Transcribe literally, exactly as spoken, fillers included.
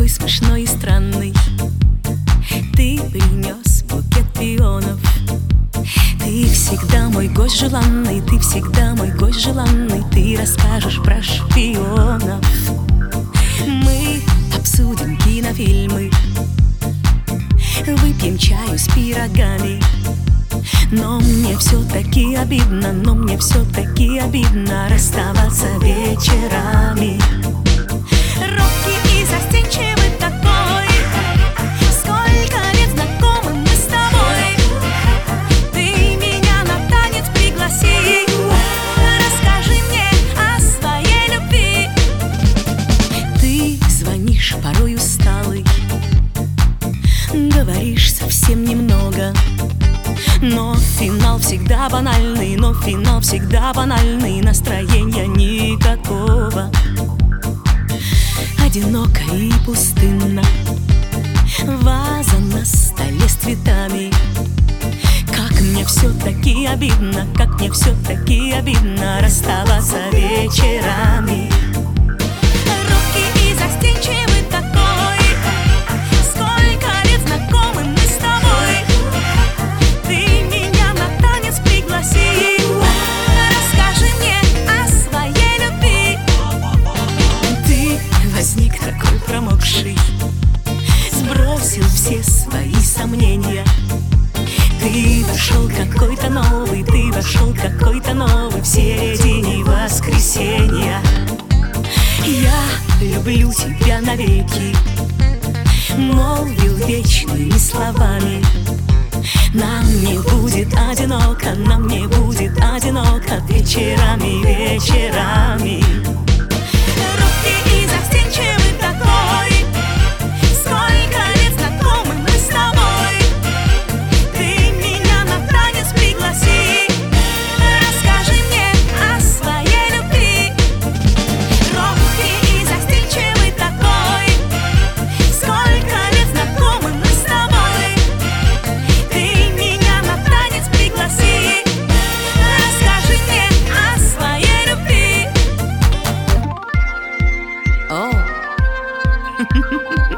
такой смешной и странный. Ты принес букет пионов. Ты всегда мой гость желанный, ты всегда мой гость желанный. Ты расскажешь про шпионов. Мы обсудим кинофильмы, выпьем чаю с пирогами. Но мне все-таки обидно, но мне все-таки обидно расставаться вечерами. Робкий и застенчивый такой, сколько лет знакомы мы с тобой. Ты меня на танец пригласи, расскажи мне о своей любви. Ты звонишь порой усталый, говоришь совсем немного. Но финал всегда банальный, но финал всегда банальный. Настроения никакого. Одиноко и пустынно, ваза на столе с цветами. Как мне все-таки обидно, как мне все-таки обидно расставаться вечерами. Робкий и застенчивый такой, сколько лет знакомы мы с тобой. Ты меня на танец пригласи, расскажи мне о своей любви. Ты возник такой промокший, сбросил все свои сомнения. Ты вошел какой-то новый, ты вошел какой-то новый в середине воскресенья. Я люблю тебя навеки, молвил вечными словами. Нам не будет одиноко, нам не будет одиноко вечерами, вечерами. Робкий и застенчивый такой, сколько лет знакомы мы с тобой. Ты меня на танец пригласи, расскажи мне о своей любви. Робкий и застенчивый такой, сколько лет знакомы мы с тобой. Ты меня на танец пригласи, расскажи мне о своей любви. О,